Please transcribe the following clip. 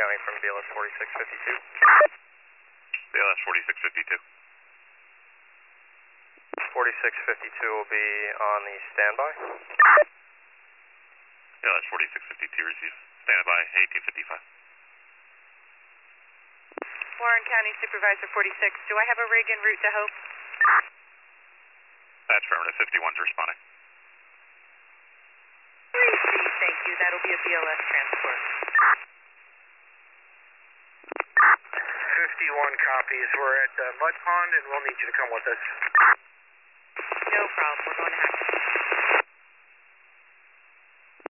County from BLS 4652. BLS 4652. 4652 will be on the standby. BLS 4652 receive. Standby 1855. Warren County Supervisor 46, do I have a rig en route to Hope? That's affirmative. 51's responding. Receive, thank you. That'll be a BLS transport. 51 copies. We're at Mud Pond and we'll need you to come with us. No problem. We're going to have